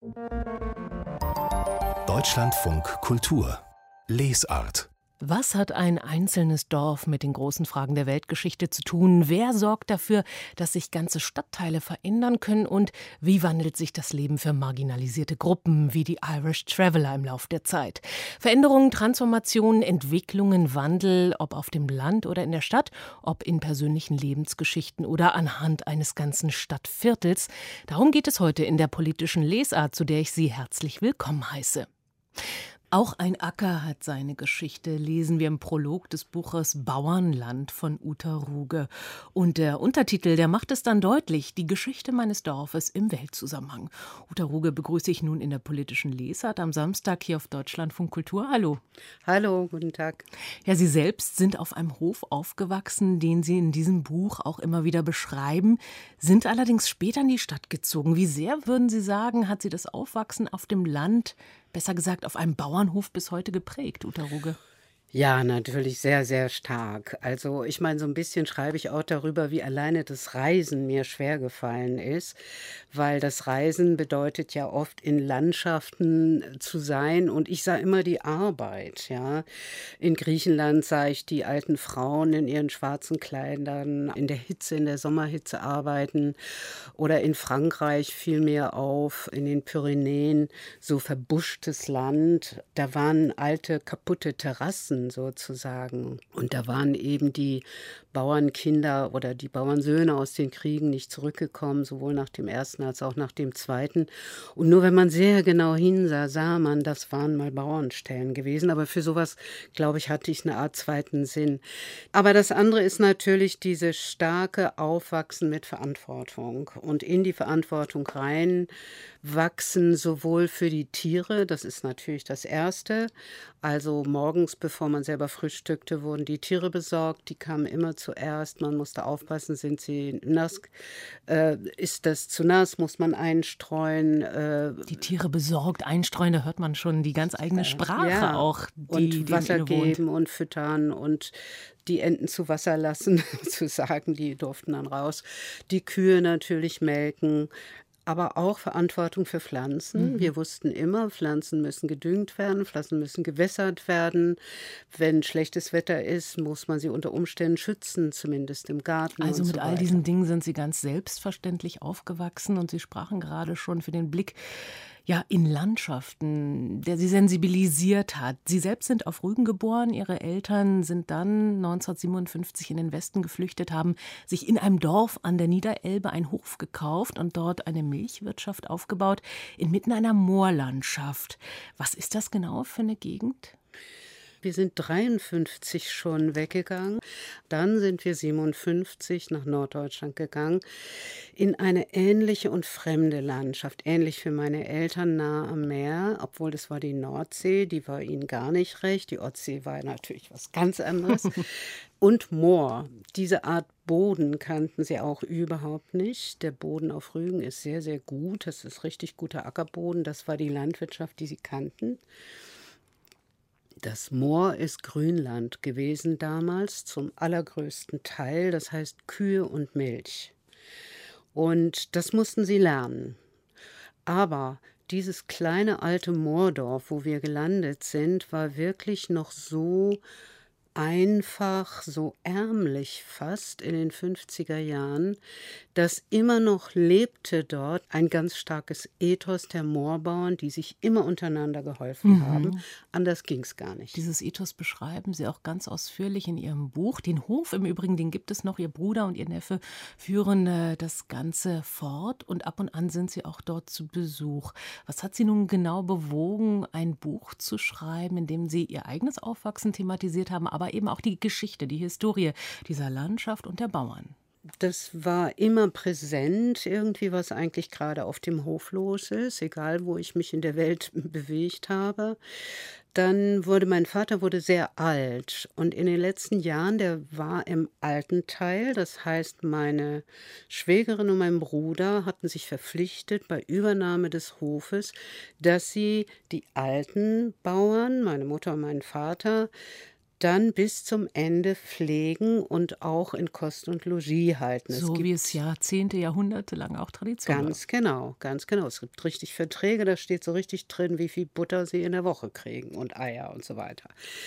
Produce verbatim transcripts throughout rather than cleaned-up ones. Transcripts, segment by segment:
Deutschlandfunk Kultur Lesart. Was hat ein einzelnes Dorf mit den großen Fragen der Weltgeschichte zu tun? Wer sorgt dafür, dass sich ganze Stadtteile verändern können? Und wie wandelt sich das Leben für marginalisierte Gruppen wie die Irish Traveller im Lauf der Zeit? Veränderungen, Transformationen, Entwicklungen, Wandel, ob auf dem Land oder in der Stadt, ob in persönlichen Lebensgeschichten oder anhand eines ganzen Stadtviertels. Darum geht es heute in der politischen Lesart, zu der ich Sie herzlich willkommen heiße. Auch ein Acker hat seine Geschichte, lesen wir im Prolog des Buches Bauernland von Uta Ruge. Und der Untertitel, der macht es dann deutlich, die Geschichte meines Dorfes im Weltzusammenhang. Uta Ruge begrüße ich nun in der politischen Lesart am Samstag hier auf Deutschlandfunk Kultur. Hallo. Hallo, guten Tag. Ja, Sie selbst sind auf einem Hof aufgewachsen, den Sie in diesem Buch auch immer wieder beschreiben, sind allerdings später in die Stadt gezogen. Wie sehr, würden Sie sagen, hat Sie das Aufwachsen auf dem Land, besser gesagt auf einem Bauernhof, bis heute geprägt, Uta Ruge? Ja, natürlich sehr, sehr stark. Also ich meine, so ein bisschen schreibe ich auch darüber, wie alleine das Reisen mir schwer gefallen ist, weil das Reisen bedeutet ja oft in Landschaften zu sein und ich sah immer die Arbeit, ja. In Griechenland sah ich die alten Frauen in ihren schwarzen Kleidern in der Hitze, in der Sommerhitze arbeiten oder in Frankreich fiel mir auf, in den Pyrenäen, so verbuschtes Land, da waren alte, kaputte Terrassen sozusagen. Und da waren eben die Bauernkinder oder die Bauernsöhne aus den Kriegen nicht zurückgekommen, sowohl nach dem ersten als auch nach dem zweiten. Und nur wenn man sehr genau hinsah, sah man, das waren mal Bauernstellen gewesen. Aber für sowas, glaube ich, hatte ich eine Art zweiten Sinn. Aber das andere ist natürlich dieses starke Aufwachsen mit Verantwortung und in die Verantwortung reinwachsen, sowohl für die Tiere, das ist natürlich das Erste. Also morgens, bevor man selber frühstückte, wurden die Tiere besorgt, die kamen immer zuerst, man musste aufpassen, sind sie nass, äh, ist das zu nass, muss man einstreuen. Äh, die Tiere besorgt, einstreuen, da hört man schon die ganz eigene Sprache ja, auch, die und Wasser denen geben und füttern und die Enten zu Wasser lassen, sozusagen, die durften dann raus. Die Kühe natürlich melken. Aber auch Verantwortung für Pflanzen. Mhm. Wir wussten immer, Pflanzen müssen gedüngt werden, Pflanzen müssen gewässert werden. Wenn schlechtes Wetter ist, muss man sie unter Umständen schützen, zumindest im Garten. Also und mit so all weiter. diesen Dingen sind Sie ganz selbstverständlich aufgewachsen und Sie sprachen gerade schon für den Blick ja, in Landschaften, der Sie sensibilisiert hat. Sie selbst sind auf Rügen geboren, Ihre Eltern sind dann neunzehnhundertsiebenundfünfzig in den Westen geflüchtet, haben sich in einem Dorf an der Niederelbe einen Hof gekauft und dort eine Milchwirtschaft aufgebaut, inmitten einer Moorlandschaft. Was ist das genau für eine Gegend? Wir sind dreiundfünfzig schon weggegangen. Dann sind wir siebenundfünfzig nach Norddeutschland gegangen, in eine ähnliche und fremde Landschaft. Ähnlich für meine Eltern, nah am Meer, obwohl das war die Nordsee, die war ihnen gar nicht recht. Die Ostsee war natürlich was ganz anderes. Und Moor, diese Art Boden kannten sie auch überhaupt nicht. Der Boden auf Rügen ist sehr, sehr gut. Das ist richtig guter Ackerboden. Das war die Landwirtschaft, die sie kannten. Das Moor ist Grünland gewesen damals, zum allergrößten Teil, das heißt Kühe und Milch. Und das mussten sie lernen. Aber dieses kleine alte Moordorf, wo wir gelandet sind, war wirklich noch so einfach, so ärmlich fast in den fünfziger Jahren, dass immer noch lebte dort ein ganz starkes Ethos der Moorbauern, die sich immer untereinander geholfen Mhm. haben. Anders ging es gar nicht. Dieses Ethos beschreiben Sie auch ganz ausführlich in Ihrem Buch. Den Hof im Übrigen, den gibt es noch. Ihr Bruder und Ihr Neffe führen äh, das Ganze fort und ab und an sind Sie auch dort zu Besuch. Was hat Sie nun genau bewogen, ein Buch zu schreiben, in dem Sie Ihr eigenes Aufwachsen thematisiert haben, aber eben auch die Geschichte, die Historie dieser Landschaft und der Bauern? Das war immer präsent, irgendwie, was eigentlich gerade auf dem Hof los ist, egal wo ich mich in der Welt bewegt habe. Dann wurde mein Vater wurde sehr alt und in den letzten Jahren, der war im alten Teil, das heißt, meine Schwägerin und mein Bruder hatten sich verpflichtet bei Übernahme des Hofes, dass sie die alten Bauern, meine Mutter und meinen Vater, dann bis zum Ende pflegen und auch in Kost und Logis halten. So Es wie es Jahrzehnte, Jahrhunderte lang auch Tradition war. Ganz genau, ganz genau. Es gibt richtig Verträge, da steht so richtig drin, wie viel Butter sie in der Woche kriegen und Eier und so weiter.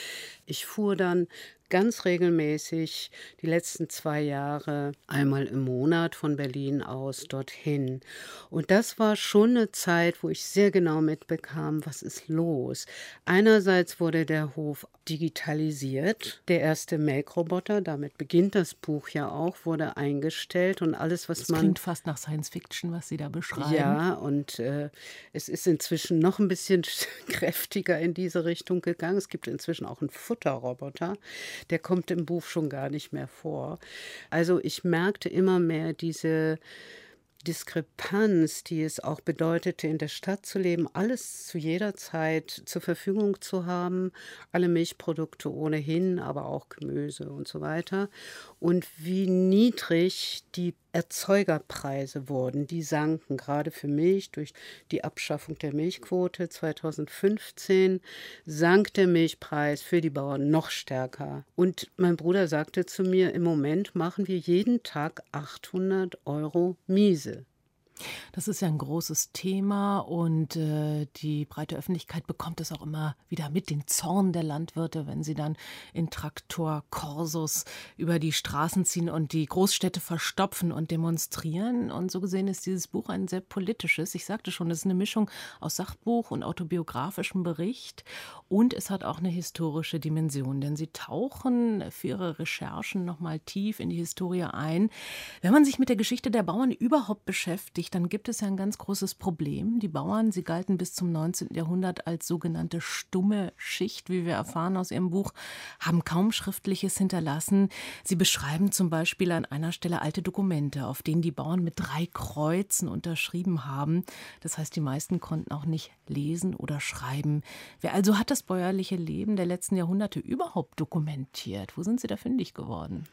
Ich fuhr dann ganz regelmäßig die letzten zwei Jahre einmal im Monat von Berlin aus dorthin. Und das war schon eine Zeit, wo ich sehr genau mitbekam, was ist los. Einerseits wurde der Hof digitalisiert. Der erste Melkroboter, damit beginnt das Buch ja auch, wurde eingestellt und alles, was Das man... klingt fast nach Science Fiction, was Sie da beschreiben. Ja, und äh, es ist inzwischen noch ein bisschen kräftiger in diese Richtung gegangen. Es gibt inzwischen auch einen Futterroboter. Der kommt im Buch schon gar nicht mehr vor. Also ich merkte immer mehr diese Diskrepanz, die es auch bedeutete, in der Stadt zu leben, alles zu jeder Zeit zur Verfügung zu haben, alle Milchprodukte ohnehin, aber auch Gemüse und so weiter. Und wie niedrig die Erzeugerpreise wurden, die sanken, gerade für Milch durch die Abschaffung der Milchquote zweitausendfünfzehn, sank der Milchpreis für die Bauern noch stärker. Und mein Bruder sagte zu mir, im Moment machen wir jeden Tag achthundert Euro Miese. Das ist ja ein großes Thema und äh, die breite Öffentlichkeit bekommt es auch immer wieder mit, den Zorn der Landwirte, wenn sie dann in Traktorkorsos über die Straßen ziehen und die Großstädte verstopfen und demonstrieren. Und so gesehen ist dieses Buch ein sehr politisches. Ich sagte schon, es ist eine Mischung aus Sachbuch und autobiografischem Bericht und es hat auch eine historische Dimension, denn sie tauchen für ihre Recherchen nochmal tief in die Historie ein. Wenn man sich mit der Geschichte der Bauern überhaupt beschäftigt, dann gibt es ja ein ganz großes Problem. Die Bauern, sie galten bis zum neunzehnten Jahrhundert als sogenannte stumme Schicht, wie wir erfahren aus ihrem Buch, haben kaum Schriftliches hinterlassen. Sie beschreiben zum Beispiel an einer Stelle alte Dokumente, auf denen die Bauern mit drei Kreuzen unterschrieben haben. Das heißt, die meisten konnten auch nicht lesen oder schreiben. Wer also hat das bäuerliche Leben der letzten Jahrhunderte überhaupt dokumentiert? Wo sind Sie da fündig geworden?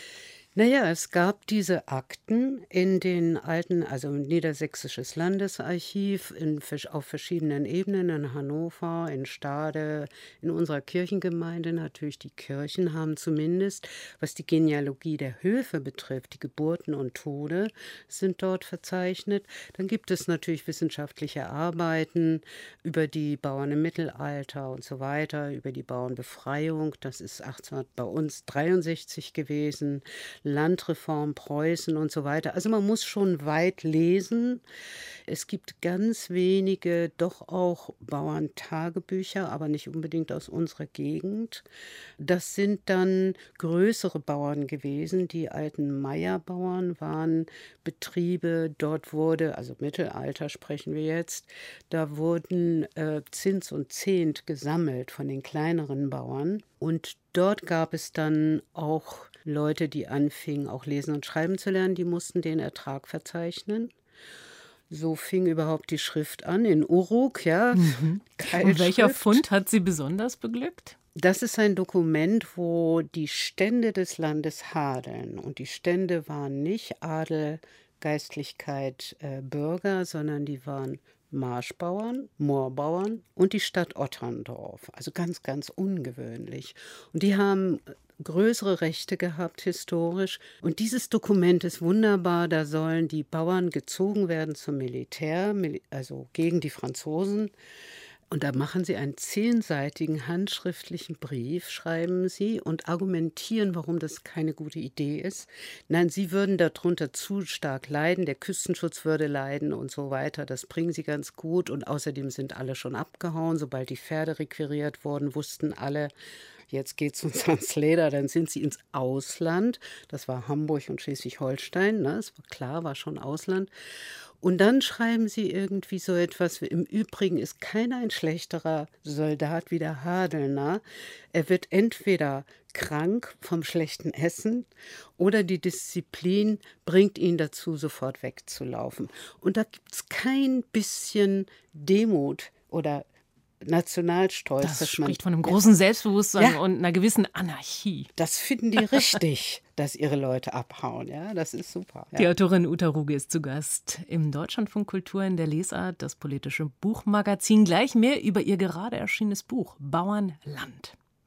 Naja, es gab diese Akten in den alten, also im Niedersächsisches Landesarchiv in, auf verschiedenen Ebenen, in Hannover, in Stade, in unserer Kirchengemeinde. Natürlich, die Kirchen haben zumindest, was die Genealogie der Höfe betrifft, die Geburten und Tode sind dort verzeichnet. Dann gibt es natürlich wissenschaftliche Arbeiten über die Bauern im Mittelalter und so weiter, über die Bauernbefreiung. Das ist achtzehnhundert bei uns dreiundsechzig gewesen. Landreform, Preußen und so weiter. Also man muss schon weit lesen. Es gibt ganz wenige, doch auch Bauerntagebücher, aber nicht unbedingt aus unserer Gegend. Das sind dann größere Bauern gewesen. Die alten Meierbauern waren Betriebe, dort wurde, also Mittelalter sprechen wir jetzt, da wurden äh, Zins und Zehnt gesammelt von den kleineren Bauern. Und dort gab es dann auch Leute, die anfingen, auch lesen und schreiben zu lernen, die mussten den Ertrag verzeichnen. So fing überhaupt die Schrift an, in Uruk, ja. Mhm. Und welcher Fund hat Sie besonders beglückt? Das ist ein Dokument, wo die Stände des Landes hadeln. Und die Stände waren nicht Adel, Geistlichkeit, äh, Bürger, sondern die waren Marschbauern, Moorbauern und die Stadt Otterndorf. Also ganz, ganz ungewöhnlich. Und die haben größere Rechte gehabt historisch. Und dieses Dokument ist wunderbar. Da sollen die Bauern gezogen werden zum Militär, also gegen die Franzosen. Und da machen sie einen zehnseitigen handschriftlichen Brief, schreiben sie, und argumentieren, warum das keine gute Idee ist. Nein, sie würden darunter zu stark leiden, der Küstenschutz würde leiden und so weiter. Das bringen sie ganz gut. Und außerdem sind alle schon abgehauen. Sobald die Pferde requiriert wurden, wussten alle, jetzt geht es uns ans Leder, dann sind sie ins Ausland. Das war Hamburg und Schleswig-Holstein, ne? Das war klar, war schon Ausland. Und dann schreiben sie irgendwie so etwas, im Übrigen ist keiner ein schlechterer Soldat wie der Hadelner. Er wird entweder krank vom schlechten Essen oder die Disziplin bringt ihn dazu, sofort wegzulaufen. Und da gibt es kein bisschen Demut oder Nationalstolz. Das spricht von einem großen Selbstbewusstsein ja, und einer gewissen Anarchie. Das finden die richtig, dass ihre Leute abhauen. Ja, das ist super. Ja. Die Autorin Uta Ruge ist zu Gast im Deutschlandfunk Kultur in der Lesart, das politische Buchmagazin. Gleich mehr über ihr gerade erschienenes Buch Bauernland.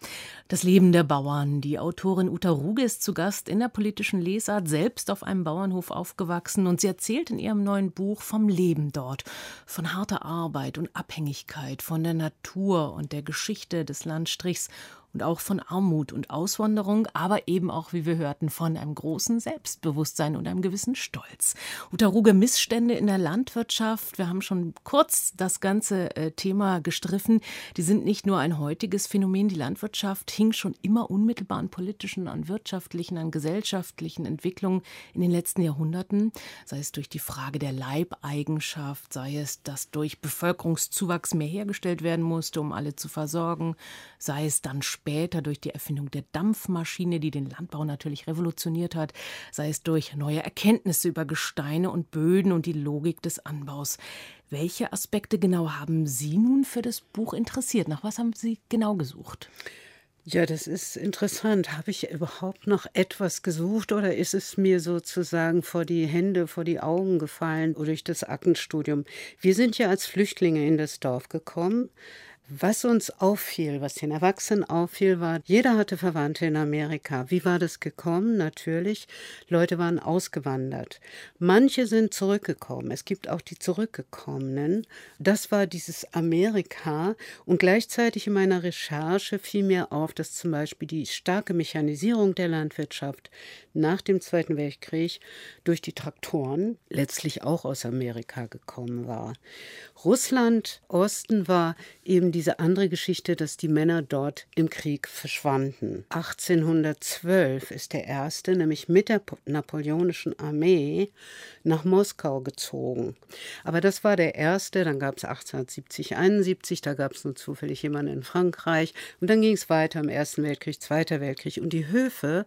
Das Leben der Bauern. Die Autorin Uta Ruge ist zu Gast in der politischen Lesart, selbst auf einem Bauernhof aufgewachsen, und sie erzählt in ihrem neuen Buch vom Leben dort, von harter Arbeit und Abhängigkeit, von der Natur und der Geschichte des Landstrichs und auch von Armut und Auswanderung, aber eben auch, wie wir hörten, von einem großen Selbstbewusstsein und einem gewissen Stolz. Uta Ruge, Missstände in der Landwirtschaft, wir haben schon kurz das ganze äh, Thema gestriffen, die sind nicht nur ein heutiges Phänomen. Die Landwirtschaft hing schon immer unmittelbar an politischen, an wirtschaftlichen, an gesellschaftlichen Entwicklungen in den letzten Jahrhunderten, sei es durch die Frage der Leibeigenschaft, sei es, dass durch Bevölkerungszuwachs mehr hergestellt werden musste, um alle zu versorgen, sei es dann später durch die Erfindung der Dampfmaschine, die den Landbau natürlich revolutioniert hat, sei es durch neue Erkenntnisse über Gesteine und Böden und die Logik des Anbaus. Welche Aspekte genau haben Sie nun für das Buch interessiert? Nach was haben Sie genau gesucht? Ja, das ist interessant. Habe ich überhaupt noch etwas gesucht oder ist es mir sozusagen vor die Hände, vor die Augen gefallen durch das Aktenstudium? Wir sind ja als Flüchtlinge in das Dorf gekommen. Was uns auffiel, was den Erwachsenen auffiel, war, jeder hatte Verwandte in Amerika. Wie war das gekommen? Natürlich, Leute waren ausgewandert. Manche sind zurückgekommen. Es gibt auch die Zurückgekommenen. Das war dieses Amerika. Und gleichzeitig in meiner Recherche fiel mir auf, dass zum Beispiel die starke Mechanisierung der Landwirtschaft nach dem Zweiten Weltkrieg durch die Traktoren letztlich auch aus Amerika gekommen war. Russland, Osten war eben diese andere Geschichte, dass die Männer dort im Krieg verschwanden. achtzehnhundertzwölf ist der erste, nämlich mit der napoleonischen Armee, nach Moskau gezogen. Aber das war der erste, dann gab es achtzehnhundertsiebzig, einundsiebzig, da gab es nur zufällig jemanden in Frankreich. Und dann ging es weiter im Ersten Weltkrieg, Zweiter Weltkrieg. Und die Höfe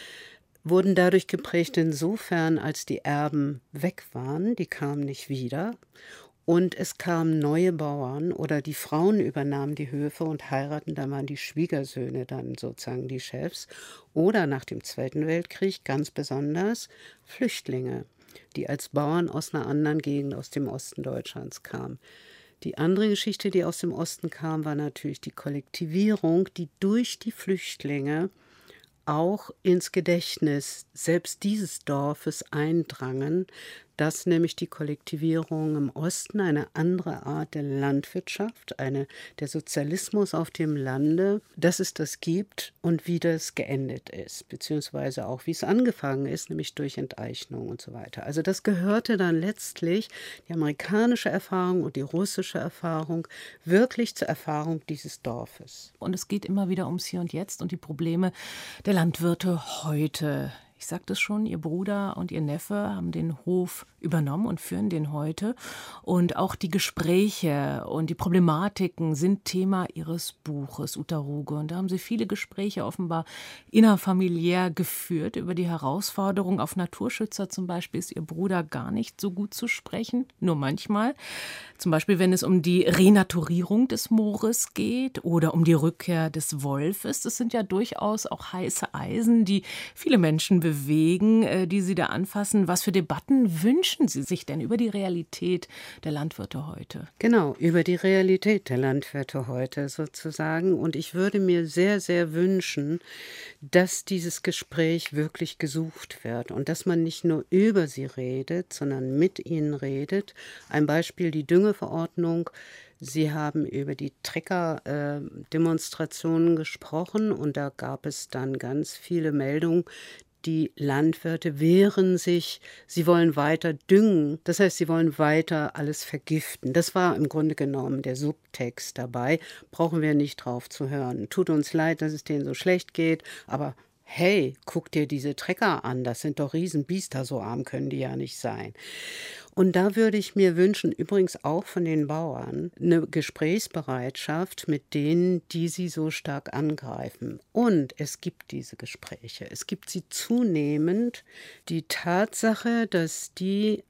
wurden dadurch geprägt insofern, als die Erben weg waren, die kamen nicht wieder. Und es kamen neue Bauern oder die Frauen übernahmen die Höfe und heiraten, da waren die Schwiegersöhne dann sozusagen die Chefs. Oder nach dem Zweiten Weltkrieg ganz besonders Flüchtlinge, die als Bauern aus einer anderen Gegend, aus dem Osten Deutschlands kamen. Die andere Geschichte, die aus dem Osten kam, war natürlich die Kollektivierung, die durch die Flüchtlinge auch ins Gedächtnis selbst dieses Dorfes eindrangen, dass nämlich die Kollektivierung im Osten eine andere Art der Landwirtschaft, eine, der Sozialismus auf dem Lande, dass es das gibt und wie das geendet ist, beziehungsweise auch wie es angefangen ist, nämlich durch Enteignung und so weiter. Also das gehörte dann letztlich, die amerikanische Erfahrung und die russische Erfahrung, wirklich zur Erfahrung dieses Dorfes. Und es geht immer wieder ums Hier und Jetzt und die Probleme der Landwirte heute. Ich sagte es schon, Ihr Bruder und Ihr Neffe haben den Hof übernommen und führen den heute. Und auch die Gespräche und die Problematiken sind Thema Ihres Buches, Uta Ruge. Und da haben Sie viele Gespräche offenbar innerfamiliär geführt über die Herausforderung. Auf Naturschützer zum Beispiel ist Ihr Bruder gar nicht so gut zu sprechen, nur manchmal. Zum Beispiel, wenn es um die Renaturierung des Moores geht oder um die Rückkehr des Wolfes. Das sind ja durchaus auch heiße Eisen, die viele Menschen bewegen, die Sie da anfassen. Was für Debatten wünschen Sie sich denn über die Realität der Landwirte heute? Genau, über die Realität der Landwirte heute sozusagen. Und ich würde mir sehr, sehr wünschen, dass dieses Gespräch wirklich gesucht wird und dass man nicht nur über sie redet, sondern mit ihnen redet. Ein Beispiel, die Düngeverordnung. Sie haben über die Trecker-Demonstrationen gesprochen und da gab es dann ganz viele Meldungen. Die Landwirte wehren sich, sie wollen weiter düngen, das heißt, sie wollen weiter alles vergiften. Das war im Grunde genommen der Subtext dabei, brauchen wir nicht drauf zu hören. Tut uns leid, dass es denen so schlecht geht, aber hey, guck dir diese Trecker an, das sind doch Riesenbiester, so arm können die ja nicht sein. Und da würde ich mir wünschen, übrigens auch von den Bauern, eine Gesprächsbereitschaft mit denen, die sie so stark angreifen. Und es gibt diese Gespräche. Es gibt sie zunehmend. Die Tatsache, dass die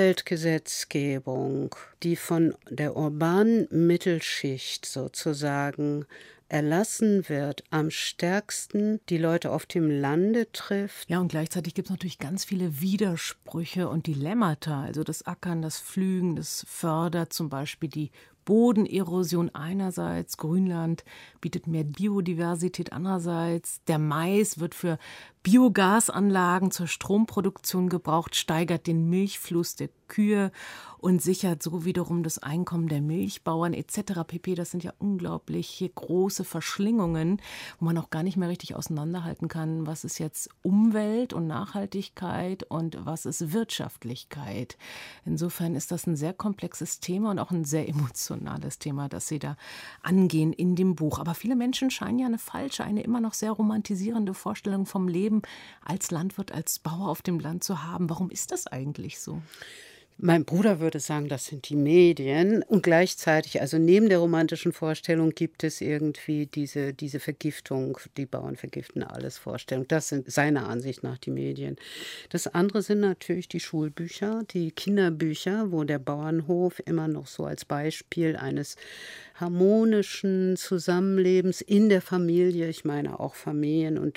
Umweltgesetzgebung, die von der urbanen Mittelschicht sozusagen erlassen wird, am stärksten die Leute auf dem Lande trifft. Ja, und gleichzeitig gibt es natürlich ganz viele Widersprüche und Dilemmata. Also das Ackern, das Pflügen, das fördert zum Beispiel die Bodenerosion einerseits, Grünland bietet mehr Biodiversität andererseits, der Mais wird für Biogasanlagen zur Stromproduktion gebraucht, steigert den Milchfluss der Kühe und sichert so wiederum das Einkommen der Milchbauern et cetera pp. Das sind ja unglaublich große Verschlingungen, wo man auch gar nicht mehr richtig auseinanderhalten kann, was ist jetzt Umwelt und Nachhaltigkeit und was ist Wirtschaftlichkeit. Insofern ist das ein sehr komplexes Thema und auch ein sehr emotionales Thema, das Sie da angehen in dem Buch. Aber viele Menschen scheinen ja eine falsche, eine immer noch sehr romantisierende Vorstellung vom Leben als Landwirt, als Bauer auf dem Land zu haben. Warum ist das eigentlich so? Mein Bruder würde sagen, das sind die Medien. Und gleichzeitig, also neben der romantischen Vorstellung gibt es irgendwie diese, diese Vergiftung, die Bauern vergiften alles Vorstellung. Das sind seiner Ansicht nach die Medien. Das andere sind natürlich die Schulbücher, die Kinderbücher, wo der Bauernhof immer noch so als Beispiel eines harmonischen Zusammenlebens in der Familie, ich meine auch Familien- und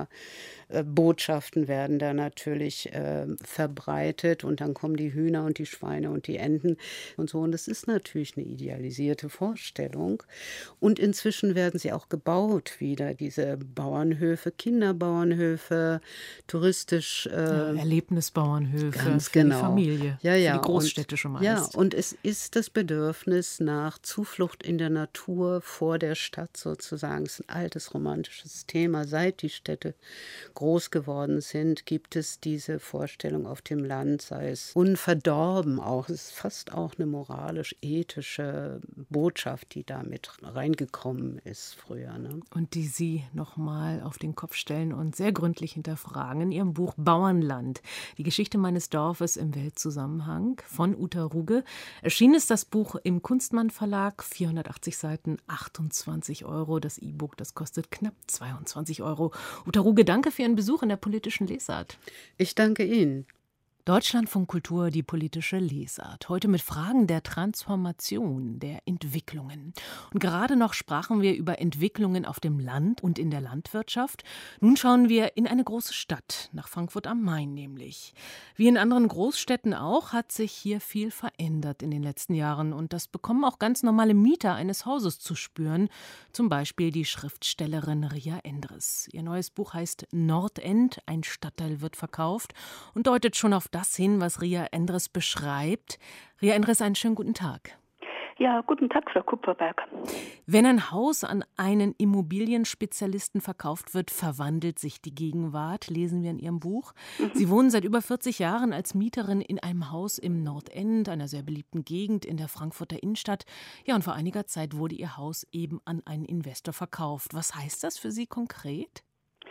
Gender-Botschaften werden da natürlich äh, verbreitet und dann kommen die Hühner und die Schweine und die Enten und so. Und das ist natürlich eine idealisierte Vorstellung. Und inzwischen werden sie auch gebaut wieder, diese Bauernhöfe, Kinderbauernhöfe, touristisch. Äh, ja, Erlebnisbauernhöfe ganz für genau. die Familie, ja, ja. für die Großstädte schon meist. Ja, und es ist das Bedürfnis nach Zuflucht in der Natur vor der Stadt sozusagen. Es ist ein altes romantisches Thema. Seit die Städte groß geworden sind, gibt es diese Vorstellung auf dem Land, sei es unverdorben auch. Es ist fast auch eine moralisch-ethische Botschaft, die da mit reingekommen ist früher. Ne? Und die Sie nochmal auf den Kopf stellen und sehr gründlich hinterfragen in Ihrem Buch Bauernland. Die Geschichte meines Dorfes im Weltzusammenhang von Uta Ruge. Erschienen ist das Buch im Kunstmann Verlag, vierhundertachtzig Seiten, achtundzwanzig Euro. Das E-Book, das kostet knapp zweiundzwanzig Euro. Uta Ruge, danke für Ihren Besuch in der politischen Lesart. Ich danke Ihnen. Deutschlandfunk Kultur, die politische Lesart. Heute mit Fragen der Transformation, der Entwicklungen. Und gerade noch sprachen wir über Entwicklungen auf dem Land und in der Landwirtschaft. Nun schauen wir in eine große Stadt, nach Frankfurt am Main nämlich. Wie in anderen Großstädten auch, hat sich hier viel verändert in den letzten Jahren. Und das bekommen auch ganz normale Mieter eines Hauses zu spüren. Zum Beispiel die Schriftstellerin Ria Endres. Ihr neues Buch heißt Nordend, ein Stadtteil wird verkauft und deutet schon auf das hin, was Ria Endres beschreibt. Ria Endres, einen schönen guten Tag. Ja, guten Tag, Frau Kupferberg. Wenn ein Haus an einen Immobilienspezialisten verkauft wird, verwandelt sich die Gegenwart, lesen wir in Ihrem Buch. Mhm. Sie wohnen seit über vierzig Jahren als Mieterin in einem Haus im Nordend, einer sehr beliebten Gegend in der Frankfurter Innenstadt. Ja, und vor einiger Zeit wurde Ihr Haus eben an einen Investor verkauft. Was heißt das für Sie konkret?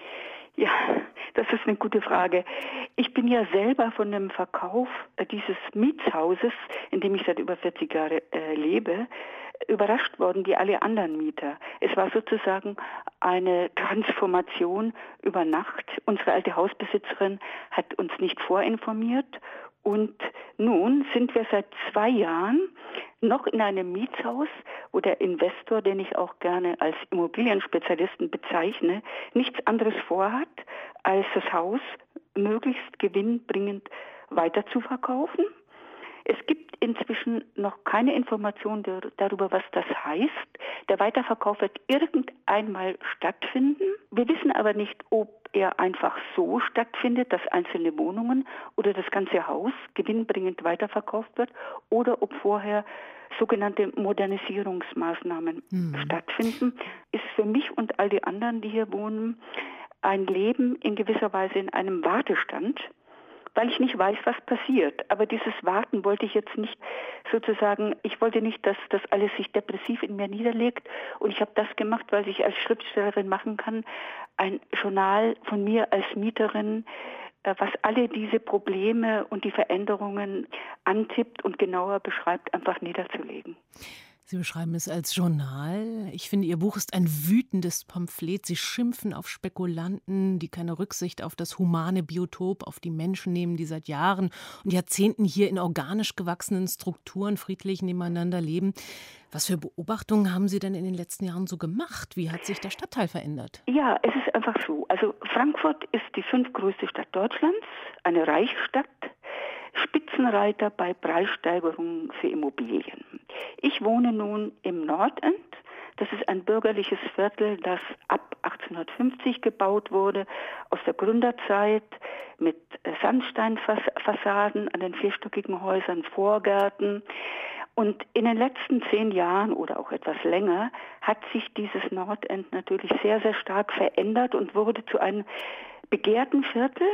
Ja, das ist eine gute Frage. Ich bin ja selber von dem Verkauf dieses Mietshauses, in dem ich seit über vierzig Jahren äh, lebe, überrascht worden wie alle anderen Mieter. Es war sozusagen eine Transformation über Nacht. Unsere alte Hausbesitzerin hat uns nicht vorinformiert. Und nun sind wir seit zwei Jahren noch in einem Mietshaus, wo der Investor, den ich auch gerne als Immobilienspezialisten bezeichne, nichts anderes vorhat, als das Haus möglichst gewinnbringend weiter zu verkaufen. Es gibt inzwischen noch keine Information darüber, was das heißt. Der Weiterverkauf wird irgendeinmal stattfinden. Wir wissen aber nicht, ob er einfach so stattfindet, dass einzelne Wohnungen oder das ganze Haus gewinnbringend weiterverkauft wird oder ob vorher sogenannte Modernisierungsmaßnahmen mhm. stattfinden. Ist für mich und all die anderen, die hier wohnen, ein Leben in gewisser Weise in einem Wartestand, weil ich nicht weiß, was passiert. Aber dieses Warten wollte ich jetzt nicht sozusagen, ich wollte nicht, dass das alles sich depressiv in mir niederlegt. Und ich habe das gemacht, was ich als Schriftstellerin machen kann, ein Journal von mir als Mieterin, was alle diese Probleme und die Veränderungen antippt und genauer beschreibt, einfach niederzulegen. Sie beschreiben es als Journal. Ich finde, Ihr Buch ist ein wütendes Pamphlet. Sie schimpfen auf Spekulanten, die keine Rücksicht auf das humane Biotop, auf die Menschen nehmen, die seit Jahren und Jahrzehnten hier in organisch gewachsenen Strukturen friedlich nebeneinander leben. Was für Beobachtungen haben Sie denn in den letzten Jahren so gemacht? Wie hat sich der Stadtteil verändert? Ja, es ist einfach so. Also Frankfurt ist die fünftgrößte Stadt Deutschlands, eine Reichsstadt. Spitzenreiter bei Preissteigerungen für Immobilien. Ich wohne nun im Nordend. Das ist ein bürgerliches Viertel, das ab achtzehnhundertfünfzig gebaut wurde, aus der Gründerzeit, mit Sandsteinfassaden an den vierstöckigen Häusern, Vorgärten. Und in den letzten zehn Jahren oder auch etwas länger hat sich dieses Nordend natürlich sehr, sehr stark verändert und wurde zu einem begehrten Viertel,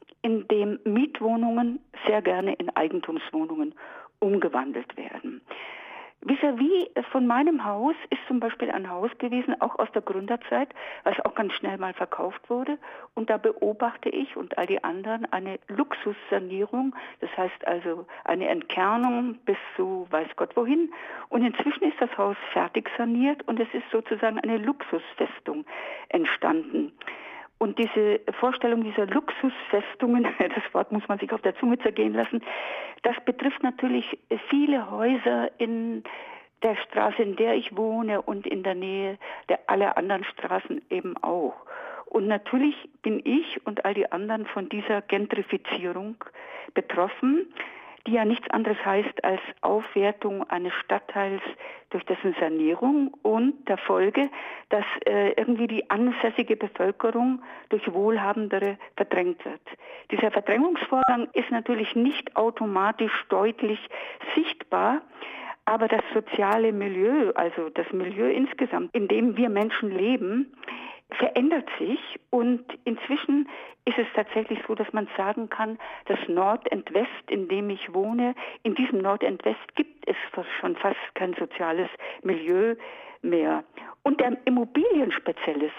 in dem Mietwohnungen sehr gerne in Eigentumswohnungen umgewandelt werden. Vis-à-vis von meinem Haus ist zum Beispiel ein Haus gewesen, auch aus der Gründerzeit, was auch ganz schnell mal verkauft wurde. Und da beobachte ich und all die anderen eine Luxussanierung, das heißt also eine Entkernung bis zu weiß Gott wohin. Und inzwischen ist das Haus fertig saniert und es ist sozusagen eine Luxusfestung entstanden. Und diese Vorstellung dieser Luxusfestungen, das Wort muss man sich auf der Zunge zergehen lassen, das betrifft natürlich viele Häuser in der Straße, in der ich wohne und in der Nähe der aller anderen Straßen eben auch. Und natürlich bin ich und all die anderen von dieser Gentrifizierung betroffen, die ja nichts anderes heißt als Aufwertung eines Stadtteils durch dessen Sanierung und der Folge, dass äh, irgendwie die ansässige Bevölkerung durch Wohlhabendere verdrängt wird. Dieser Verdrängungsvorgang ist natürlich nicht automatisch deutlich sichtbar, aber das soziale Milieu, also das Milieu insgesamt, in dem wir Menschen leben, verändert sich und inzwischen ist es tatsächlich so, dass man sagen kann, das Nordend-West, in dem ich wohne, in diesem Nordend-West gibt es schon fast kein soziales Milieu mehr. Und der Immobilienspezialist,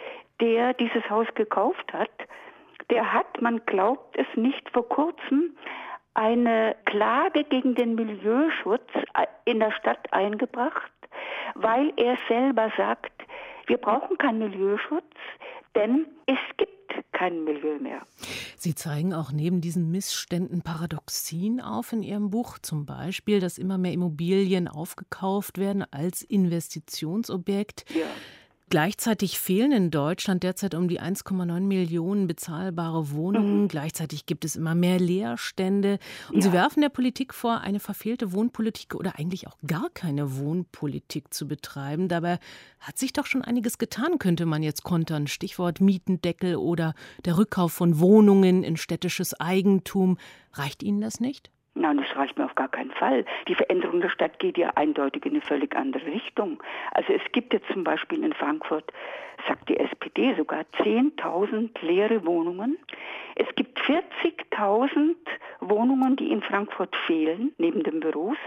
der dieses Haus gekauft hat, der hat, man glaubt es nicht, vor kurzem eine Klage gegen den Milieuschutz in der Stadt eingebracht, weil er selber sagt, wir brauchen keinen Milieuschutz, denn es gibt kein Milieu mehr. Sie zeigen auch neben diesen Missständen Paradoxien auf in Ihrem Buch, zum Beispiel, dass immer mehr Immobilien aufgekauft werden als Investitionsobjekt. Ja. Gleichzeitig fehlen in Deutschland derzeit um die eins Komma neun Millionen bezahlbare Wohnungen. Mhm. Gleichzeitig gibt es immer mehr Leerstände. Und ja. Sie werfen der Politik vor, eine verfehlte Wohnpolitik oder eigentlich auch gar keine Wohnpolitik zu betreiben. Dabei hat sich doch schon einiges getan, könnte man jetzt kontern. Stichwort Mietendeckel oder der Rückkauf von Wohnungen in städtisches Eigentum. Reicht Ihnen das nicht? Nein, das reicht mir auf gar keinen Fall. Die Veränderung der Stadt geht ja eindeutig in eine völlig andere Richtung. Also es gibt jetzt zum Beispiel in Frankfurt, sagt die S P D, sogar zehntausend leere Wohnungen. Es gibt vierzigtausend Wohnungen, die in Frankfurt fehlen, neben den Büros.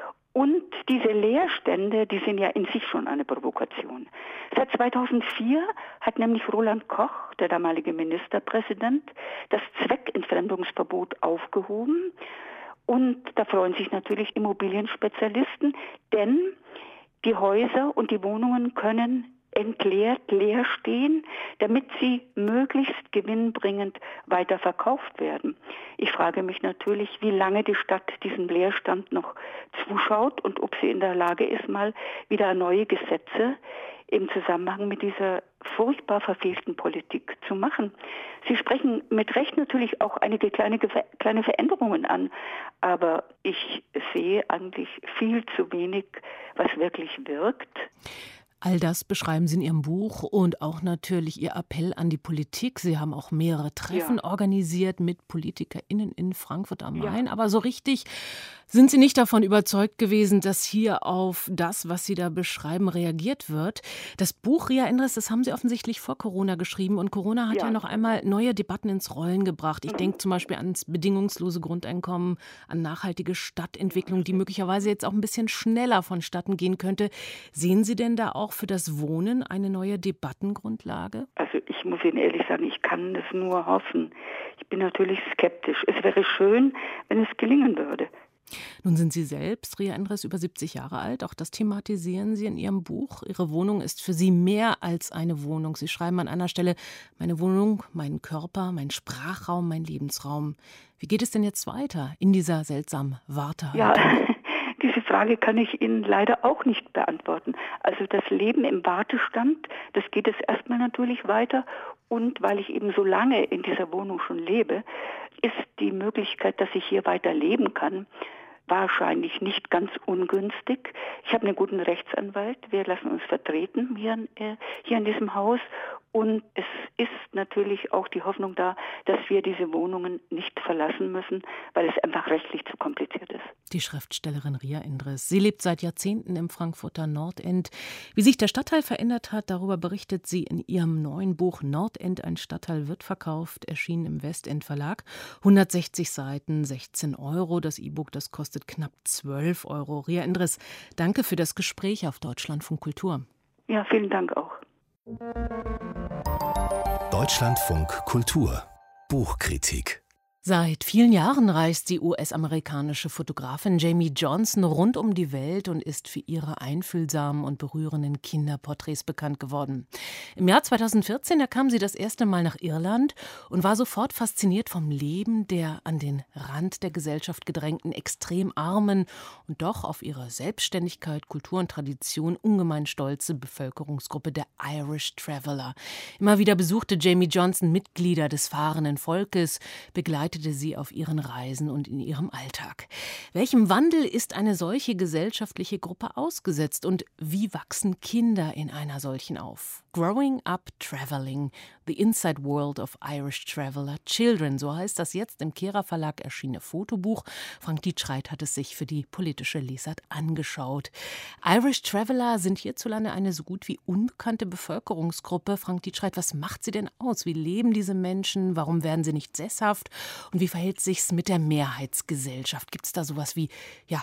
Und diese Leerstände, die sind ja in sich schon eine Provokation. Seit zweitausendvier hat nämlich Roland Koch, der damalige Ministerpräsident, das Zweckentfremdungsverbot aufgehoben. Und da freuen sich natürlich Immobilienspezialisten, denn die Häuser und die Wohnungen können entleert, leer stehen, damit sie möglichst gewinnbringend weiterverkauft werden. Ich frage mich natürlich, wie lange die Stadt diesem Leerstand noch zuschaut und ob sie in der Lage ist, mal wieder neue Gesetze im Zusammenhang mit dieser furchtbar verfehlten Politik zu machen. Sie sprechen mit Recht natürlich auch einige kleine, kleine Veränderungen an, aber ich sehe eigentlich viel zu wenig, was wirklich wirkt. All das beschreiben Sie in Ihrem Buch und auch natürlich Ihr Appell an die Politik. Sie haben auch mehrere Treffen ja. organisiert mit PolitikerInnen in Frankfurt am Main. Ja. Aber so richtig sind Sie nicht davon überzeugt gewesen, dass hier auf das, was Sie da beschreiben, reagiert wird. Das Buch Ria Endres, das haben Sie offensichtlich vor Corona geschrieben. Und Corona hat ja, ja noch einmal neue Debatten ins Rollen gebracht. Ich mhm. denke zum Beispiel ans bedingungslose Grundeinkommen, an nachhaltige Stadtentwicklung, die möglicherweise jetzt auch ein bisschen schneller vonstatten gehen könnte. Sehen Sie denn da auch für das Wohnen eine neue Debattengrundlage? Also ich muss Ihnen ehrlich sagen, ich kann das nur hoffen. Ich bin natürlich skeptisch. Es wäre schön, wenn es gelingen würde. Nun sind Sie selbst, Ria Endres, über siebzig Jahre alt. Auch das thematisieren Sie in Ihrem Buch. Ihre Wohnung ist für Sie mehr als eine Wohnung. Sie schreiben an einer Stelle, meine Wohnung, mein Körper, mein Sprachraum, mein Lebensraum. Wie geht es denn jetzt weiter in dieser seltsamen Wartehaltung? Ja. Diese Frage kann ich Ihnen leider auch nicht beantworten. Also das Leben im Wartestand, das geht es erstmal natürlich weiter. Und weil ich eben so lange in dieser Wohnung schon lebe, ist die Möglichkeit, dass ich hier weiter leben kann, wahrscheinlich nicht ganz ungünstig. Ich habe einen guten Rechtsanwalt. Wir lassen uns vertreten hier, äh, hier in diesem Haus. Und es ist natürlich auch die Hoffnung da, dass wir diese Wohnungen nicht verlassen müssen, weil es einfach rechtlich zu kompliziert ist. Die Schriftstellerin Ria Endres. Sie lebt seit Jahrzehnten im Frankfurter Nordend. Wie sich der Stadtteil verändert hat, darüber berichtet sie in ihrem neuen Buch Nordend, ein Stadtteil wird verkauft, erschienen im Westend Verlag. hundertsechzig Seiten, sechzehn Euro. Das E-Book, das kostet knapp zwölf Euro. Ria Endres, danke für das Gespräch auf Deutschlandfunk Kultur. Ja, vielen Dank auch. Deutschlandfunk Kultur Buchkritik. Seit vielen Jahren reist die U S-amerikanische Fotografin Jamie Johnson rund um die Welt und ist für ihre einfühlsamen und berührenden Kinderporträts bekannt geworden. Im Jahr zweitausendvierzehn, da kam sie das erste Mal nach Irland und war sofort fasziniert vom Leben der an den Rand der Gesellschaft gedrängten, extrem armen und doch auf ihre Selbstständigkeit, Kultur und Tradition ungemein stolze Bevölkerungsgruppe der Irish Traveller. Immer wieder besuchte Jamie Johnson Mitglieder des fahrenden Volkes, begleitete sie auf ihren Reisen und in ihrem Alltag. Welchem Wandel ist eine solche gesellschaftliche Gruppe ausgesetzt und wie wachsen Kinder in einer solchen auf? Growing Up Traveling, The Inside World of Irish Traveller Children, so heißt das jetzt im Kehrer Verlag erschienene Fotobuch. Frank Dietschreit hat es sich für die politische Lesart angeschaut. Irish Traveller sind hierzulande eine so gut wie unbekannte Bevölkerungsgruppe. Frank Dietschreit, was macht sie denn aus? Wie leben diese Menschen? Warum werden sie nicht sesshaft? Und wie verhält sich's mit der Mehrheitsgesellschaft? Gibt es da sowas wie ja,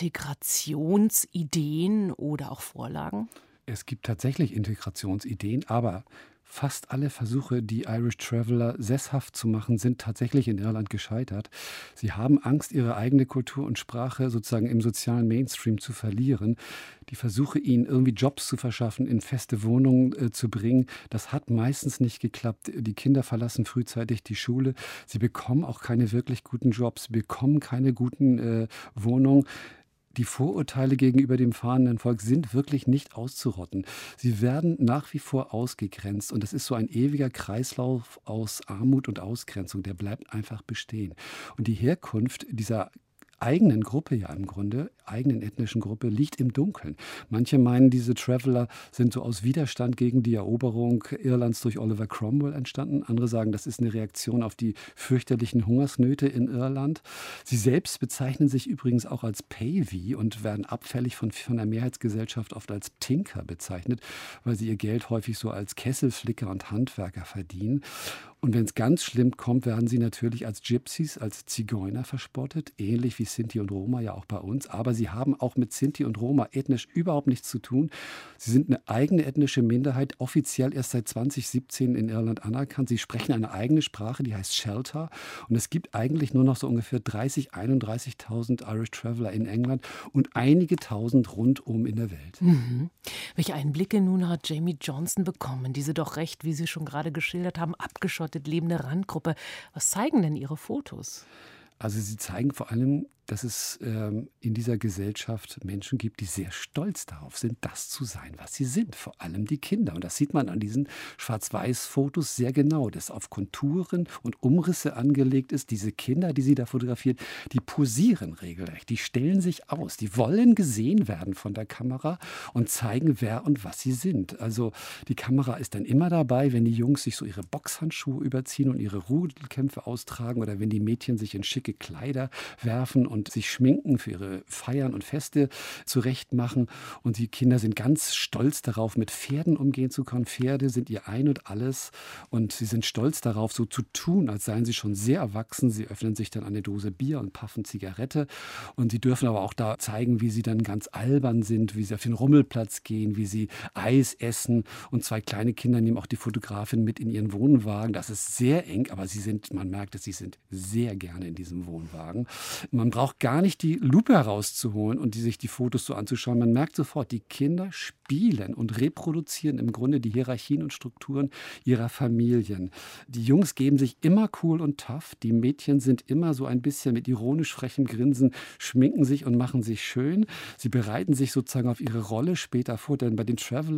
Integrationsideen oder auch Vorlagen? Es gibt tatsächlich Integrationsideen, aber fast alle Versuche, die Irish Traveller sesshaft zu machen, sind tatsächlich in Irland gescheitert. Sie haben Angst, ihre eigene Kultur und Sprache sozusagen im sozialen Mainstream zu verlieren. Die Versuche, ihnen irgendwie Jobs zu verschaffen, in feste Wohnungen äh, zu bringen, das hat meistens nicht geklappt. Die Kinder verlassen frühzeitig die Schule. Sie bekommen auch keine wirklich guten Jobs, sie bekommen keine guten äh, Wohnungen. Die Vorurteile gegenüber dem fahrenden Volk sind wirklich nicht auszurotten. Sie werden nach wie vor ausgegrenzt und das ist so ein ewiger Kreislauf aus Armut und Ausgrenzung, der bleibt einfach bestehen. Und die Herkunft dieser eigenen Gruppe ja im Grunde, eigenen ethnischen Gruppe, liegt im Dunkeln. Manche meinen, diese Traveller sind so aus Widerstand gegen die Eroberung Irlands durch Oliver Cromwell entstanden. Andere sagen, das ist eine Reaktion auf die fürchterlichen Hungersnöte in Irland. Sie selbst bezeichnen sich übrigens auch als Pavey und werden abfällig von, von der Mehrheitsgesellschaft oft als Tinker bezeichnet, weil sie ihr Geld häufig so als Kesselflicker und Handwerker verdienen. Und wenn es ganz schlimm kommt, werden sie natürlich als Gypsies, als Zigeuner verspottet, ähnlich wie Sinti und Roma ja auch bei uns. Aber sie haben auch mit Sinti und Roma ethnisch überhaupt nichts zu tun. Sie sind eine eigene ethnische Minderheit, offiziell erst seit zwanzig siebzehn in Irland anerkannt. Sie sprechen eine eigene Sprache, die heißt Shelta. Und es gibt eigentlich nur noch so ungefähr dreißig, einunddreißigtausend Irish Traveller in England und einige tausend rundum in der Welt. Mhm. Welche Einblicke nun hat Jamie Johnson bekommen? Diese doch recht, wie Sie schon gerade geschildert haben, abgeschottet lebende Randgruppe. Was zeigen denn Ihre Fotos? Also sie zeigen vor allem, dass es ähm, in dieser Gesellschaft Menschen gibt, die sehr stolz darauf sind, das zu sein, was sie sind. Vor allem die Kinder. Und das sieht man an diesen Schwarz-Weiß-Fotos sehr genau, dass auf Konturen und Umrisse angelegt ist. Diese Kinder, die sie da fotografiert, die posieren regelrecht. Die stellen sich aus. Die wollen gesehen werden von der Kamera und zeigen, wer und was sie sind. Also die Kamera ist dann immer dabei, wenn die Jungs sich so ihre Boxhandschuhe überziehen und ihre Rudelkämpfe austragen oder wenn die Mädchen sich in schicke Kleider werfen und sich schminken, für ihre Feiern und Feste zurechtmachen. Und die Kinder sind ganz stolz darauf, mit Pferden umgehen zu können. Pferde sind ihr Ein und Alles. Und sie sind stolz darauf, so zu tun, als seien sie schon sehr erwachsen. Sie öffnen sich dann eine Dose Bier und puffen Zigarette. Und sie dürfen aber auch da zeigen, wie sie dann ganz albern sind, wie sie auf den Rummelplatz gehen, wie sie Eis essen. Und zwei kleine Kinder nehmen auch die Fotografin mit in ihren Wohnwagen. Das ist sehr eng, aber sie sind, man merkt es, sie sind sehr gerne in diesem Wohnwagen. Man braucht gar nicht die Lupe herauszuholen und die, sich die Fotos so anzuschauen. Man merkt sofort, die Kinder spielen und reproduzieren im Grunde die Hierarchien und Strukturen ihrer Familien. Die Jungs geben sich immer cool und tough. Die Mädchen sind immer so ein bisschen mit ironisch frechem Grinsen, schminken sich und machen sich schön. Sie bereiten sich sozusagen auf ihre Rolle später vor, denn bei den Travelers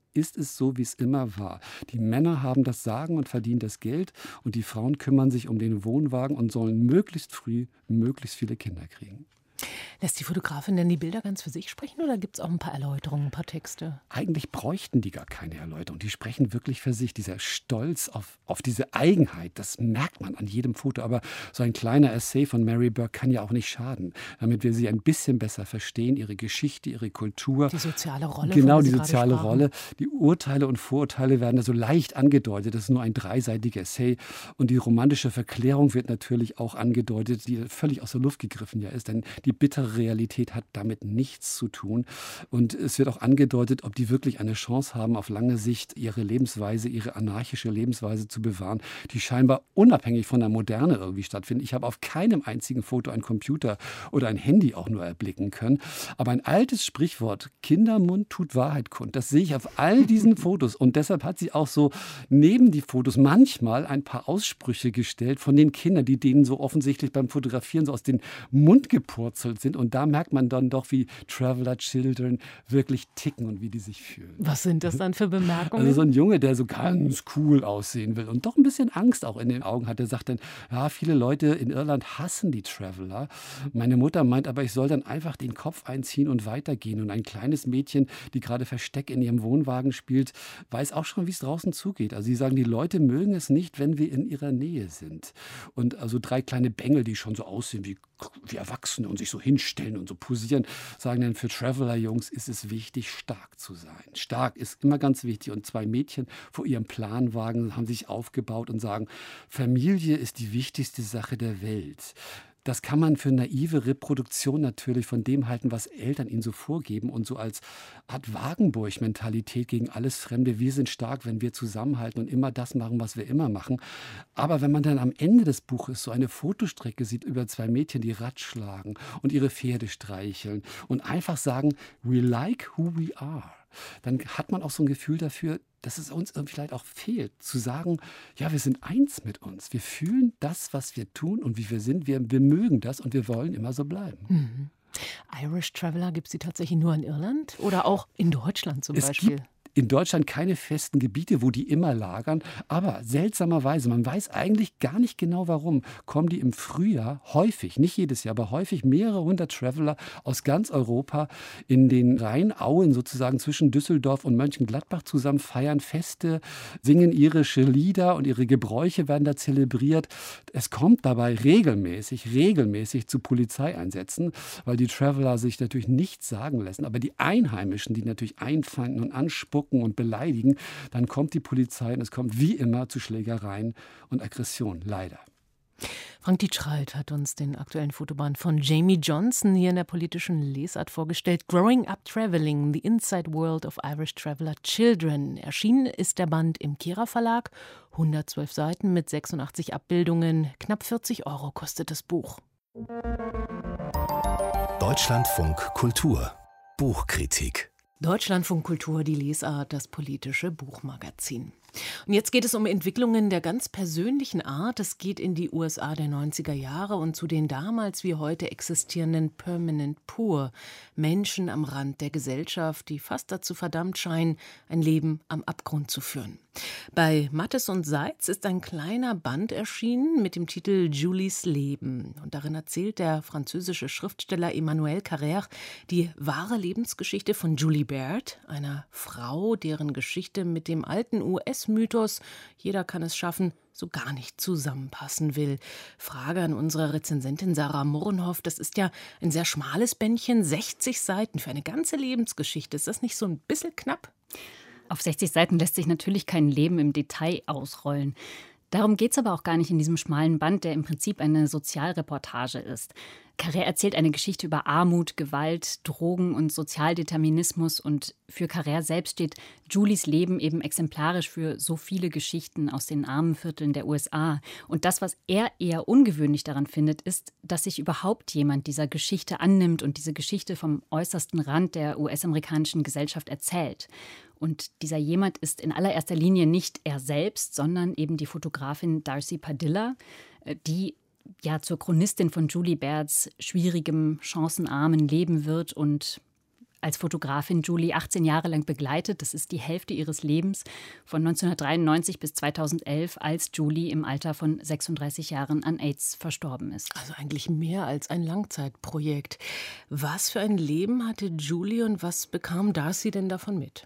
ist es so, wie es immer war. Die Männer haben das Sagen und verdienen das Geld und die Frauen kümmern sich um den Wohnwagen und sollen möglichst früh möglichst viele Kinder kriegen. Lässt die Fotografin denn die Bilder ganz für sich sprechen oder gibt es auch ein paar Erläuterungen, ein paar Texte? Eigentlich bräuchten die gar keine Erläuterung. Die sprechen wirklich für sich. Dieser Stolz auf, auf diese Eigenheit, das merkt man an jedem Foto. Aber so ein kleiner Essay von Mary Burke kann ja auch nicht schaden, damit wir sie ein bisschen besser verstehen, ihre Geschichte, ihre Kultur. Die soziale Rolle. Genau, die soziale Rolle. Die Urteile und Vorurteile werden da so leicht angedeutet. Das ist nur ein dreiseitiger Essay. Und die romantische Verklärung wird natürlich auch angedeutet, die völlig aus der Luft gegriffen ja ist. Denn die bittere Realität hat damit nichts zu tun. Und es wird auch angedeutet, ob die wirklich eine Chance haben, auf lange Sicht ihre Lebensweise, ihre anarchische Lebensweise zu bewahren, die scheinbar unabhängig von der Moderne irgendwie stattfindet. Ich habe auf keinem einzigen Foto einen Computer oder ein Handy auch nur erblicken können. Aber ein altes Sprichwort, Kindermund tut Wahrheit kund, das sehe ich auf all diesen Fotos. Und deshalb hat sie auch so neben die Fotos manchmal ein paar Aussprüche gestellt von den Kindern, die denen so offensichtlich beim Fotografieren so aus dem Mund gepurzelt sind. Und da merkt man dann doch, wie Traveler Children wirklich ticken und wie die sich fühlen. Was sind das dann für Bemerkungen? Also so ein Junge, der so ganz cool aussehen will und doch ein bisschen Angst auch in den Augen hat, der sagt dann, ja, viele Leute in Irland hassen die Traveler. Meine Mutter meint aber, ich soll dann einfach den Kopf einziehen und weitergehen. Und ein kleines Mädchen, die gerade Versteck in ihrem Wohnwagen spielt, weiß auch schon, wie es draußen zugeht. Also sie sagen, die Leute mögen es nicht, wenn wir in ihrer Nähe sind. Und also drei kleine Bengel, die schon so aussehen wie, wie Erwachsene und sich so hinstellen und so posieren, sagen dann, für Traveler-Jungs ist es wichtig, stark zu sein. Stark ist immer ganz wichtig. Und zwei Mädchen vor ihrem Planwagen haben sich aufgebaut und sagen, Familie ist die wichtigste Sache der Welt. Das kann man für naive Reproduktion natürlich von dem halten, was Eltern ihnen so vorgeben und so als Art Wagenburg-Mentalität gegen alles Fremde. Wir sind stark, wenn wir zusammenhalten und immer das machen, was wir immer machen. Aber wenn man dann am Ende des Buches so eine Fotostrecke sieht über zwei Mädchen, die Rad schlagen und ihre Pferde streicheln und einfach sagen, we like who we are, dann hat man auch so ein Gefühl dafür, dass es uns vielleicht auch fehlt, zu sagen, ja, wir sind eins mit uns. Wir fühlen das, was wir tun und wie wir sind. Wir, wir mögen das und wir wollen immer so bleiben. Mhm. Irish Traveler, gibt es die tatsächlich nur in Irland oder auch in Deutschland zum es Beispiel? Gibt in Deutschland keine festen Gebiete, wo die immer lagern. Aber seltsamerweise, man weiß eigentlich gar nicht genau warum, kommen die im Frühjahr häufig, nicht jedes Jahr, aber häufig mehrere hundert Traveler aus ganz Europa in den Rheinauen sozusagen zwischen Düsseldorf und Mönchengladbach zusammen, feiern Feste, singen irische Lieder und ihre Gebräuche werden da zelebriert. Es kommt dabei regelmäßig, regelmäßig zu Polizeieinsätzen, weil die Traveler sich natürlich nichts sagen lassen. Aber die Einheimischen, die natürlich einfanden und anspucken und beleidigen, dann kommt die Polizei und es kommt wie immer zu Schlägereien und Aggression, leider. Frank Dietschreit hat uns den aktuellen Fotoband von Jamie Johnson hier in der politischen Lesart vorgestellt. Growing Up Traveling, The Inside World of Irish Traveler Children. Erschienen ist der Band im Kehrer Verlag. hundertzwölf Seiten mit sechsundachtzig Abbildungen. Knapp vierzig Euro kostet das Buch. Deutschlandfunk Kultur. Buchkritik. Deutschlandfunk Kultur, die Lesart, das politische Buchmagazin. Und jetzt geht es um Entwicklungen der ganz persönlichen Art. Es geht in die U S A der neunziger Jahre und zu den damals wie heute existierenden Permanent Poor, Menschen am Rand der Gesellschaft, die fast dazu verdammt scheinen, ein Leben am Abgrund zu führen. Bei Mattes und Seitz ist ein kleiner Band erschienen mit dem Titel Julies Leben. Und darin erzählt der französische Schriftsteller Emmanuel Carrère die wahre Lebensgeschichte von Julie Baird, einer Frau, deren Geschichte mit dem alten U S-Mythos, jeder kann es schaffen, so gar nicht zusammenpassen will. Frage an unsere Rezensentin Sarah Murrenhoff. Das ist ja ein sehr schmales Bändchen, sechzig Seiten für eine ganze Lebensgeschichte. Ist das nicht so ein bisschen knapp? Auf sechzig Seiten lässt sich natürlich kein Leben im Detail ausrollen. Darum geht es aber auch gar nicht in diesem schmalen Band, der im Prinzip eine Sozialreportage ist. Carrère erzählt eine Geschichte über Armut, Gewalt, Drogen und Sozialdeterminismus. Und für Carrère selbst steht Julies Leben eben exemplarisch für so viele Geschichten aus den armen Vierteln der U S A. Und das, was er eher ungewöhnlich daran findet, ist, dass sich überhaupt jemand dieser Geschichte annimmt und diese Geschichte vom äußersten Rand der U S-amerikanischen Gesellschaft erzählt. Und dieser jemand ist in allererster Linie nicht er selbst, sondern eben die Fotografin Darcy Padilla, die ja zur Chronistin von Julie Bairds schwierigem, chancenarmen Leben wird und als Fotografin Julie achtzehn Jahre lang begleitet. Das ist die Hälfte ihres Lebens, von neunzehnhundertdreiundneunzig bis zweitausendelf, als Julie im Alter von sechsunddreißig Jahren an AIDS verstorben ist. Also eigentlich mehr als ein Langzeitprojekt. Was für ein Leben hatte Julie und was bekam Darcy denn davon mit?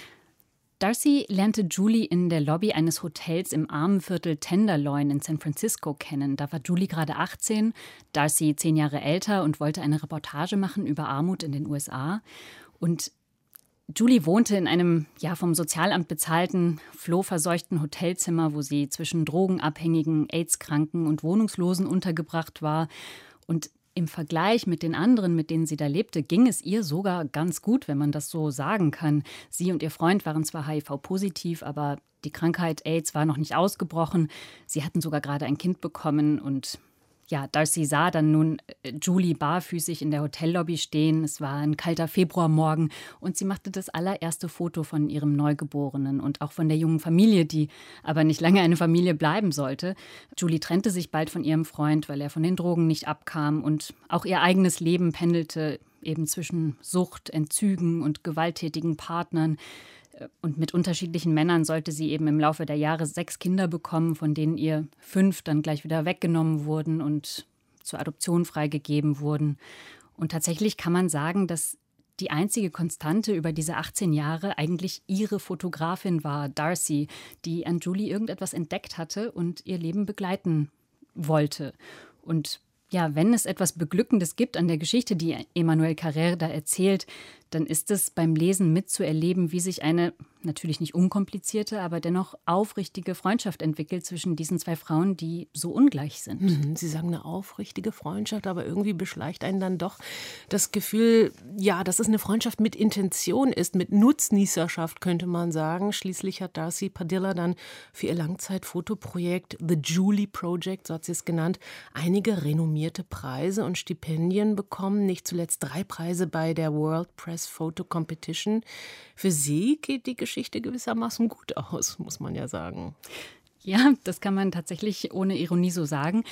Darcy lernte Julie in der Lobby eines Hotels im Armenviertel Tenderloin in San Francisco kennen. Da war Julie gerade achtzehn, Darcy zehn Jahre älter und wollte eine Reportage machen über Armut in den U S A. Und Julie wohnte in einem ja vom Sozialamt bezahlten, flohverseuchten Hotelzimmer, wo sie zwischen Drogenabhängigen, AIDS-Kranken und Wohnungslosen untergebracht war. Und im Vergleich mit den anderen, mit denen sie da lebte, ging es ihr sogar ganz gut, wenn man das so sagen kann. Sie und ihr Freund waren zwar H I V-positiv, aber die Krankheit AIDS war noch nicht ausgebrochen. Sie hatten sogar gerade ein Kind bekommen und ja, Darcy sah dann nun Julie barfüßig in der Hotellobby stehen. Es war ein kalter Februarmorgen und sie machte das allererste Foto von ihrem Neugeborenen und auch von der jungen Familie, die aber nicht lange eine Familie bleiben sollte. Julie trennte sich bald von ihrem Freund, weil er von den Drogen nicht abkam und auch ihr eigenes Leben pendelte eben zwischen Sucht, Entzügen und gewalttätigen Partnern. Und mit unterschiedlichen Männern sollte sie eben im Laufe der Jahre sechs Kinder bekommen, von denen ihr fünf dann gleich wieder weggenommen wurden und zur Adoption freigegeben wurden. Und tatsächlich kann man sagen, dass die einzige Konstante über diese achtzehn Jahre eigentlich ihre Fotografin war, Darcy, die an Julie irgendetwas entdeckt hatte und ihr Leben begleiten wollte. Und ja, wenn es etwas Beglückendes gibt an der Geschichte, die Emmanuelle Carrère da erzählt, dann ist es beim Lesen mitzuerleben, wie sich eine natürlich nicht unkomplizierte, aber dennoch aufrichtige Freundschaft entwickelt zwischen diesen zwei Frauen, die so ungleich sind. Mhm, Sie sagen eine aufrichtige Freundschaft, aber irgendwie beschleicht einen dann doch das Gefühl, ja, dass es eine Freundschaft mit Intention ist, mit Nutznießerschaft, könnte man sagen. Schließlich hat Darcy Padilla dann für ihr Langzeitfotoprojekt The Julie Project, so hat sie es genannt, einige renommierte Preise und Stipendien bekommen, nicht zuletzt drei Preise bei der World Press Photo Competition. Für sie geht die Geschichte gewissermaßen gut aus, muss man ja sagen. Ja, das kann man tatsächlich ohne Ironie so sagen.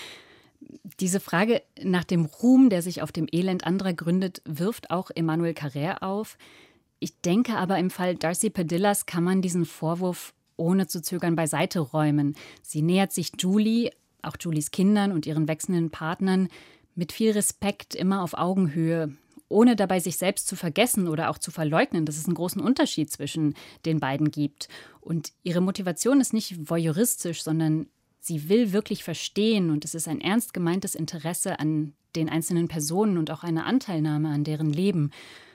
Diese Frage nach dem Ruhm, der sich auf dem Elend anderer gründet, wirft auch Emmanuelle Carrère auf. Ich denke aber, im Fall Darcy Padillas kann man diesen Vorwurf ohne zu zögern beiseite räumen. Sie nähert sich Julie, auch Julies Kindern und ihren wechselnden Partnern mit viel Respekt, immer auf Augenhöhe, ohne dabei sich selbst zu vergessen oder auch zu verleugnen, dass es einen großen Unterschied zwischen den beiden gibt. Und ihre Motivation ist nicht voyeuristisch, sondern sie will wirklich verstehen und es ist ein ernst gemeintes Interesse an den einzelnen Personen und auch eine Anteilnahme an deren Leben.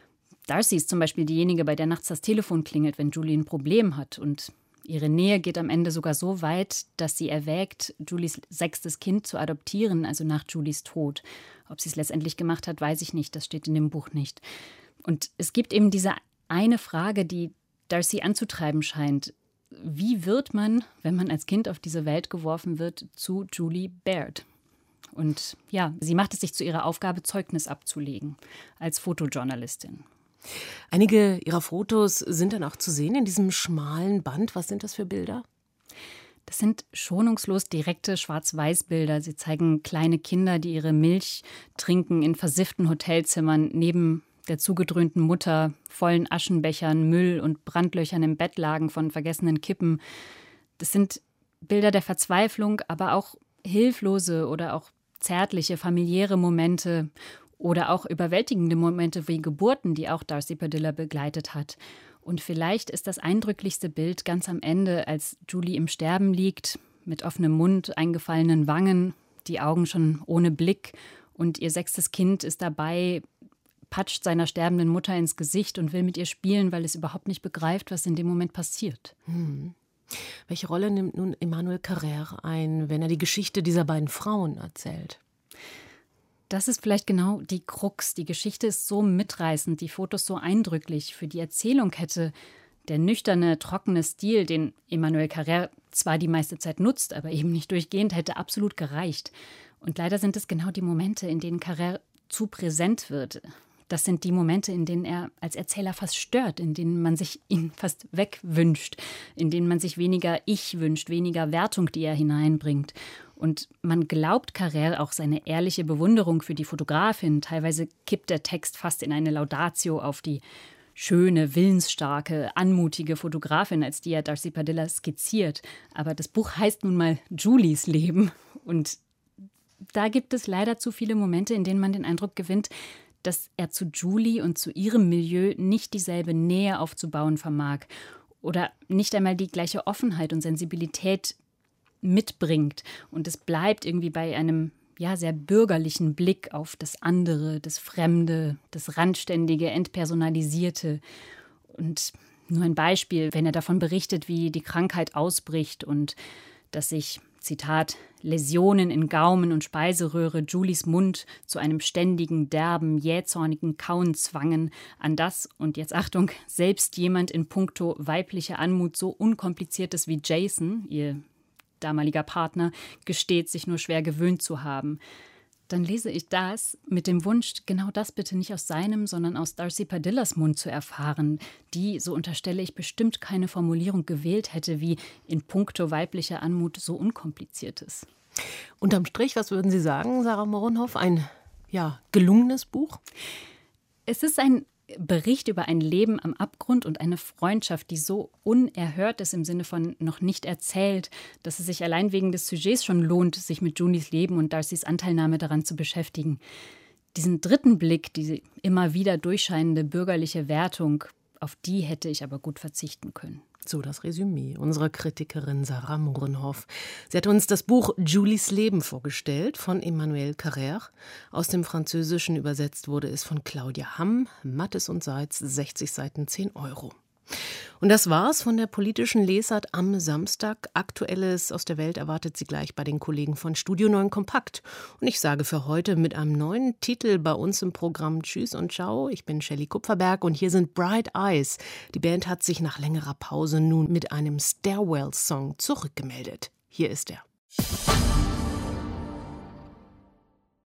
Darcy ist zum Beispiel diejenige, bei der nachts das Telefon klingelt, wenn Julie ein Problem hat. Und ihre Nähe geht am Ende sogar so weit, dass sie erwägt, Julies sechstes Kind zu adoptieren, also nach Julies Tod. Ob sie es letztendlich gemacht hat, weiß ich nicht. Das steht in dem Buch nicht. Und es gibt eben diese eine Frage, die Darcy anzutreiben scheint. Wie wird man, wenn man als Kind auf diese Welt geworfen wird, zu Julie Baird? Und ja, sie macht es sich zu ihrer Aufgabe, Zeugnis abzulegen als Fotojournalistin. Einige ihrer Fotos sind dann auch zu sehen in diesem schmalen Band. Was sind das für Bilder? Das sind schonungslos direkte Schwarz-Weiß-Bilder. Sie zeigen kleine Kinder, die ihre Milch trinken in versifften Hotelzimmern, neben der zugedröhnten Mutter, vollen Aschenbechern, Müll und Brandlöchern im Bett lagen von vergessenen Kippen. Das sind Bilder der Verzweiflung, aber auch hilflose oder auch zärtliche, familiäre Momente oder auch überwältigende Momente wie Geburten, die auch Darcy Padilla begleitet hat. Und vielleicht ist das eindrücklichste Bild ganz am Ende, als Julie im Sterben liegt, mit offenem Mund, eingefallenen Wangen, die Augen schon ohne Blick und ihr sechstes Kind ist dabei, patscht seiner sterbenden Mutter ins Gesicht und will mit ihr spielen, weil es überhaupt nicht begreift, was in dem Moment passiert. Hm. Welche Rolle nimmt nun Emmanuelle Carrère ein, wenn er die Geschichte dieser beiden Frauen erzählt? Das ist vielleicht genau die Krux. Die Geschichte ist so mitreißend, die Fotos so eindrücklich. Für die Erzählung hätte der nüchterne, trockene Stil, den Emmanuelle Carrère zwar die meiste Zeit nutzt, aber eben nicht durchgehend, hätte absolut gereicht. Und leider sind es genau die Momente, in denen Carrère zu präsent wird. Das sind die Momente, in denen er als Erzähler fast stört, in denen man sich ihn fast wegwünscht, in denen man sich weniger Ich wünscht, weniger Wertung, die er hineinbringt. Und man glaubt Carrère auch seine ehrliche Bewunderung für die Fotografin. Teilweise kippt der Text fast in eine Laudatio auf die schöne, willensstarke, anmutige Fotografin, als die ja Darcy Padilla skizziert. Aber das Buch heißt nun mal Julies Leben. Und da gibt es leider zu viele Momente, in denen man den Eindruck gewinnt, dass er zu Julie und zu ihrem Milieu nicht dieselbe Nähe aufzubauen vermag oder nicht einmal die gleiche Offenheit und Sensibilität mitbringt. Und es bleibt irgendwie bei einem ja, sehr bürgerlichen Blick auf das andere, das Fremde, das Randständige, Entpersonalisierte. Und nur ein Beispiel, wenn er davon berichtet, wie die Krankheit ausbricht und dass sich, Zitat, Läsionen in Gaumen und Speiseröhre Julies Mund zu einem ständigen, derben, jähzornigen Kauen zwangen, an das, und jetzt Achtung, selbst jemand in puncto weiblicher Anmut so unkompliziertes wie Jason, ihr damaliger Partner, gesteht, sich nur schwer gewöhnt zu haben. Dann lese ich das mit dem Wunsch, genau das bitte nicht aus seinem, sondern aus Darcy Padillas Mund zu erfahren, die, so unterstelle ich, bestimmt keine Formulierung gewählt hätte, wie in puncto weiblicher Anmut so unkompliziertes. Unterm Strich, was würden Sie sagen, Sarah Morenhoff? Ein ja, gelungenes Buch? Es ist ein Bericht über ein Leben am Abgrund und eine Freundschaft, die so unerhört ist im Sinne von noch nicht erzählt, dass es sich allein wegen des Sujets schon lohnt, sich mit Julies Leben und Darcys Anteilnahme daran zu beschäftigen. Diesen dritten Blick, diese immer wieder durchscheinende bürgerliche Wertung, auf die hätte ich aber gut verzichten können. So das Resümee unserer Kritikerin Sarah Morenhoff. Sie hat uns das Buch Julies Leben vorgestellt von Emmanuel Carrère. Aus dem Französischen übersetzt wurde es von Claudia Hamm. Mattes und Seitz, sechzig Seiten, zehn Euro. Und das war's von der politischen Lesart am Samstag. Aktuelles aus der Welt erwartet Sie gleich bei den Kollegen von Studio neun Kompakt. Und ich sage für heute mit einem neuen Titel bei uns im Programm Tschüss und Ciao. Ich bin Shelley Kupferberg und hier sind Bright Eyes. Die Band hat sich nach längerer Pause nun mit einem Stairwell-Song zurückgemeldet. Hier ist er.